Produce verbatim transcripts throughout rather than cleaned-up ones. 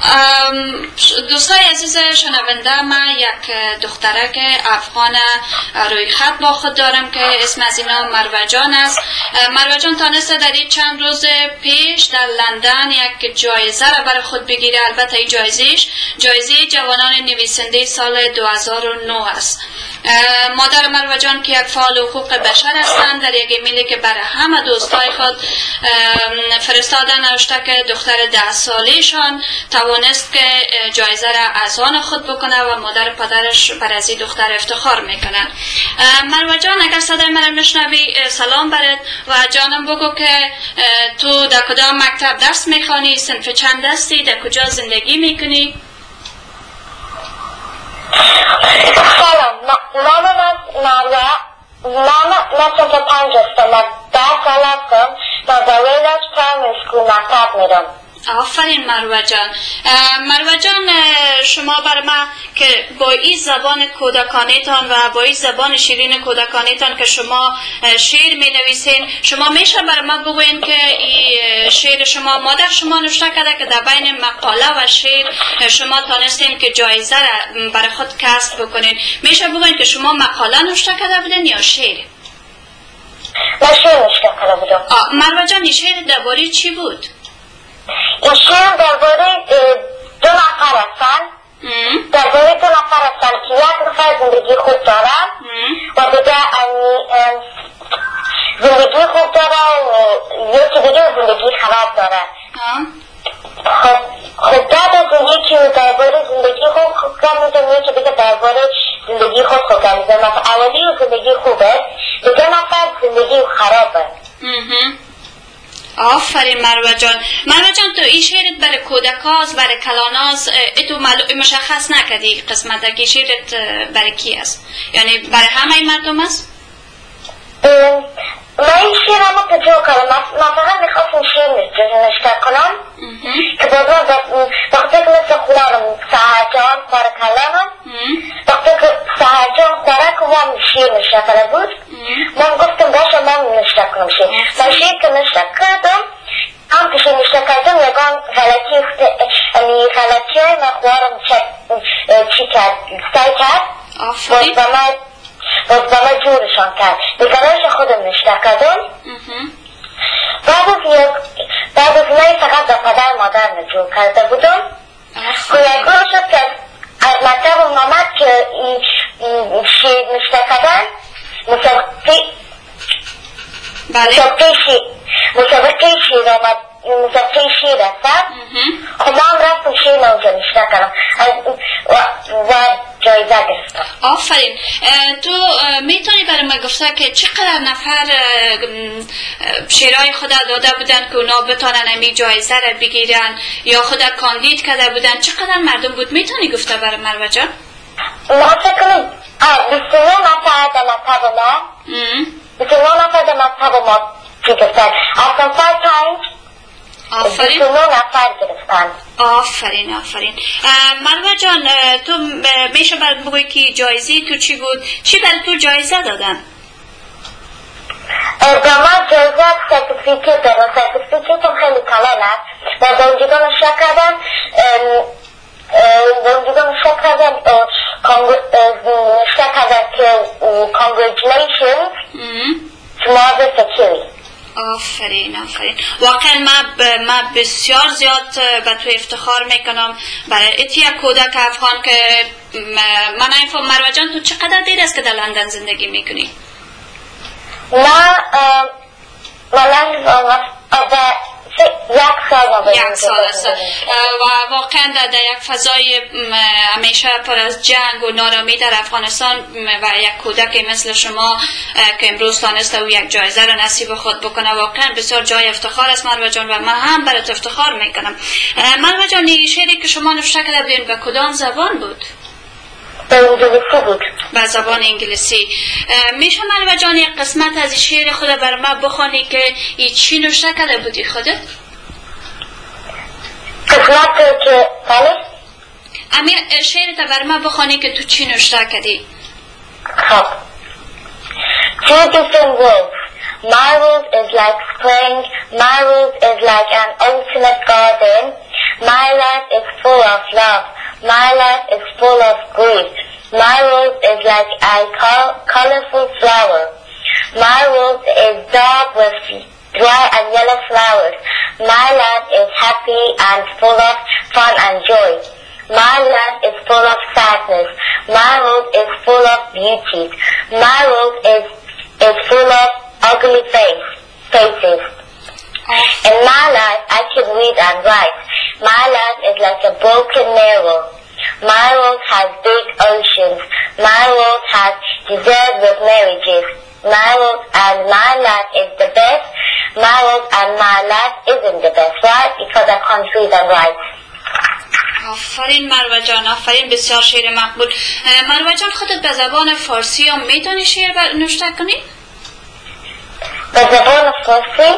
دوستای عزیز شنونده، من یک دخترک افغان روی خط با خود دارم که اسم از اینا مروه جان است. مروه جان تانسته در این چند روز پیش در لندن یک جایزه را برای خود بگیره. البته این جایزهش جایزه جوانان نویسنده سال دو هزار و نه است. مادر مروه جان که یک فعال حقوق بشر هستند، در یک ایمیلی که برای همه دوستای خود فرستادن نوشته که دختر ده سالهشان توانست که جایزه را از آن خود بکنه و مادر پدرش بر از این دختر افتخار میکنن. مروه جان، اگر صدای من میشنوی سلام برات و جانم بگو که تو در کدام مکتب درس میخوانی، صنف چند هستی، در کجا زندگی میکنی؟ سلام، نام من مروه، نام من صنف پنج هستم و ده سال هستم و در ویلج پرایمری اسکول مکتب میرم. آفرین مروه جان. مروه جان، شما بر ما که با این زبان کودکانیتان و با این زبان شیرین کودکانیتان که شما شعر می نویسین، شما میشه بر ما بگوین که این شعر شما مادر شما نوشته کرده که در بین مقاله و شعر شما تانستین که جایزه را برای خود کسب بکنین. میشه بگوین که شما مقاله نوشته کرده بودین یا شعر؟ من شعر نوشته کرده بودم. مروه جان، این شعر درباره چی بود؟ این شعر درباره دو نفر هستن، درباره دو نفر هستن که یک نفر زندگی خوب داره و دیگه زندگی خوب داره و یکی دیگه زندگی خراب داره. خب بعد از یکی درباره زندگی خوب خوب میزن، یکی دیگه درباره زندگی خوب خوب میزن. مثلا اولی زندگی خوبه، دیگه نفر زندگی خرابه. آفرین مروه جان. مروه جان، تو این شعرت برای کودکاز، برای کلاناز اتو مشخص نکردی قسمت که شعرت برای کی است؟ یعنی برای همه مردم است؟ من این شعر همه تجربه کنم. من فقط میخواستم شعر نوشته کنم که باز وقتی که مثل خونم سهرجان خواره کلانم، وقتی که سهرجان خواره که من شعر نوشته کنه بود، من گفتم باشه من نوشته کنم شعر. من شعر که نوشته کردم، هم که شعر نوشته کردم یکان غلطی غلطی های من خوارم چی کرد سعی کرد باز به من باز به من جورشان کرد. بگرایش خودم نوشته کردم. بعد از یک بعد از من فقط به پدر مادر نجور کرده بودم که یک روز شد که از مکتب آمد که این شیر نوشته کردن مسابقه مسابقه شیر آمد، مسابقه شیر رسد. خب من رفتم شیر اونجا نوشته کردم و جایزه گرفتم. آفرین. تو میتونی برای ما گفته که چقدر نفر شعرهای خود داده بودن که اونا بتانن امی جایزه را بگیرن یا خود کاندید کرده بودن؟ چقدر مردم بود؟ میتونی گفته برای مروه جان؟ ما فکر کنم بیست و نه نفر در مکتب ما بیست و نه نفر در مکتب ما چی گفتن. اصلا فر پنج آفرین. بیست و نه نفر گرفتن. آفرین آفرین. مروه جان، تو میشه برات بگوی که جایزه تو چی بود؟ چی برای تو جایزه دادن؟ به من جایزه سرتیفیکیت دادن. سرتیفیکیت هم خیلی کلان است و به اونجا نوشته کردن به اونجا نوشته کردن نوشته کردن که congratulations to Margaret Security. آفرین آفرین. واقعا من ما بسیار زیاد به تو افتخار میکنم برای اتی یک کودک افغان که من نمیفهم. مروه جان، تو چقدر دیر است که در لندن زندگی میکنی؟ من من یک سال یک سال است و واقعا در یک فضای همیشه پر از جنگ و نارامی در افغانستان و یک کودک مثل شما که امروز تانسته و یک جایزه را نصیب خود بکنه، واقعا بسیار جای افتخار است مروه جان و من هم برات افتخار میکنم. مروه جان، این شعری که شما نوشته کرده بودین به کدام زبان بود؟ به انگلیسی بود. به زبان انگلیسی. میشه مروه جان یک قسمت از این شعر خود بر ما بخوانی که این چی نوشته کرده بودی خودت؟ قسمت که بله؟ امیر شعرت بر ما بخوانی که تو چی نوشته کردی؟ خب. Two different worlds. My world is like spring, my world is like an ultimate garden. My life is full of love. My life is full of grief. My world is like a col colorful flower. My world is dark with dry and yellow flowers. My life is happy and full of fun and joy. My life is full of sadness. My world is full of beauty. My world is is full of ugly face, faces. In my life, I can read and write. My life is like a broken mirror. My world has big oceans. My world has deserts with marriages. My world and my life is the best. My world and my life isn't the best, right? Because I can't read and write. آفرین مروه جان، آفرین، بسیار شعر مقبول. مروه جان، خودت به زبان فارسی هم میتونی شعر نوشته کنی؟ به زبان فارسی؟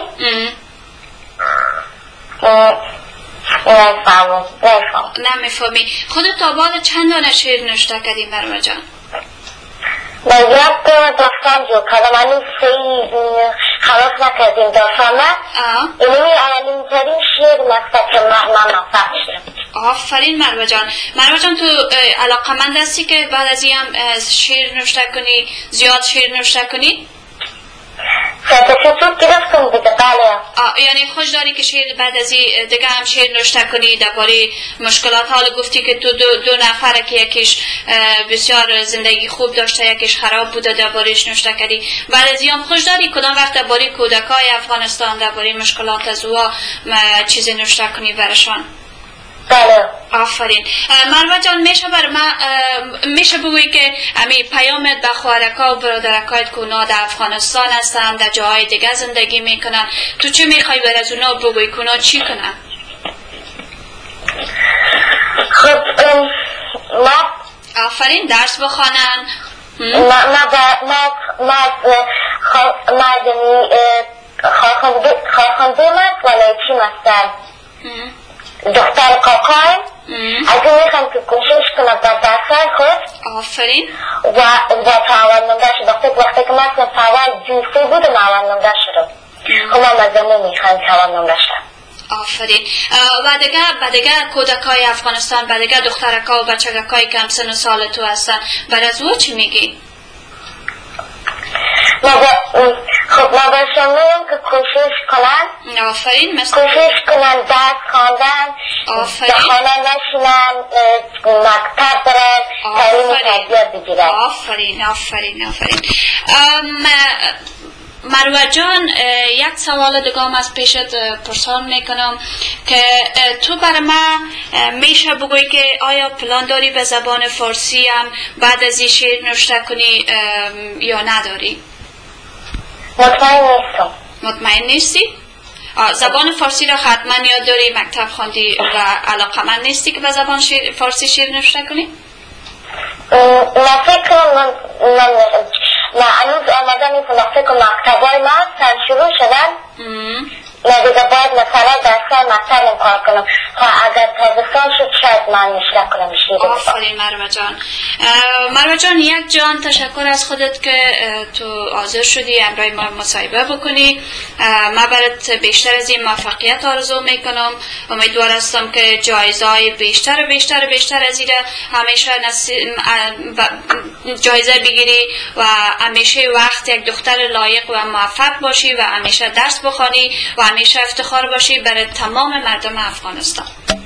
نمیفهمم نمیفهمم نمیفهمی. خودت تا بعد چند دانه شعر نوشته کردی مروه جان؟ با یک داستان جو کردم. هنوز خیلی خلاص نکردیم داستانه. اینمی اولین ترین شعر نسته که من موفق شدم. آفرین مروه جان. مروه جان، تو علاقمند هستی که بعد از این هم شعر نوشته کنی، زیاد شعر نوشته کنی؟ سرتیفیکیت گرفتم دیگه، بله. یعنی خوش داری که شعر بعد از این دیگه هم شعر نوشته کنی درباره مشکلات؟ حال گفتی که تو دو, دو نفره که یکیش بسیار زندگی خوب داشته، یکیش خراب بوده، دربارهش نوشته کردی. بعد از این هم خوش داری کدام وقت درباره کودکای افغانستان، درباره مشکلات از اوها چیزی نوشته کنی برشان؟ بله. آفرین. مروه جان، میشه بر ما میشه بگویی که امی پیامت به خواهرکا و برادرکایت که اونا در افغانستان هستن، در جاهای دیگه زندگی میکنن، تو چی میخوای بر از اونا بگویی که اونا چی کنن؟ خب ما آفرین، درس بخوانن. ما ما ما ما خواهرخوانده من ولی چی مستن دختر کاکای اگه میخوام که کوشش کنم در درسای خود. آفرین. و و تاول نمده شد وقتی وقتی که مثلا تاول جنسی بودم اول نمده شدم. خب من مزمون میخوام تاول نمده شدم. آفرین. و دیگه و دیگه کودکای افغانستان، و دیگه دخترکا و بچگکایی که هم سن و سال تو هستن، بر از او چی میگی؟ خب ما باشم میگم که کوشش کنن. آفرین. مثل کوشش کنن درس خواندن، آفرین، به خانه نشینن، مکتب برن، تعلیم تربیت بگیرن. آفرین آفرین آفرین. مروه جان، یک سوال دیگه هم از پیشت پرسان میکنم که تو برای ما میشه بگویی که آیا پلان داری به زبان فارسی هم بعد از این شعر نوشته کنی یا نداری؟ مطمئن نیستم. مطمئن نیستی؟ زبان فارسی را حتما یاد داری، مکتب خواندی و علاقمند نیستی که به زبان شعر فارسی شعر نوشته کنی؟ نه فکر کنم من نه هنوز آمده نیست. نه فکر کنم مکتبای ما سر شروع شدن. نه دیگه باید مثلا درسای مکتب کار کنم. اگر تابستان شد شاید من نوشته کنم شعر. آفرین مروه جان. مروه جان، یک جان تشکر از خودت که تو حاضر شدی امروز ما مصاحبه بکنی. من برات بیشتر از این موفقیت آرزو میکنم. امیدوار هستم که جایزه بیشتر و بیشتر و بیشتر از این همیشه جایزه بگیری و همیشه وقت یک دختر لایق و موفق باشی و همیشه درس بخوانی و همیشه افتخار باشی برای تمام مردم افغانستان.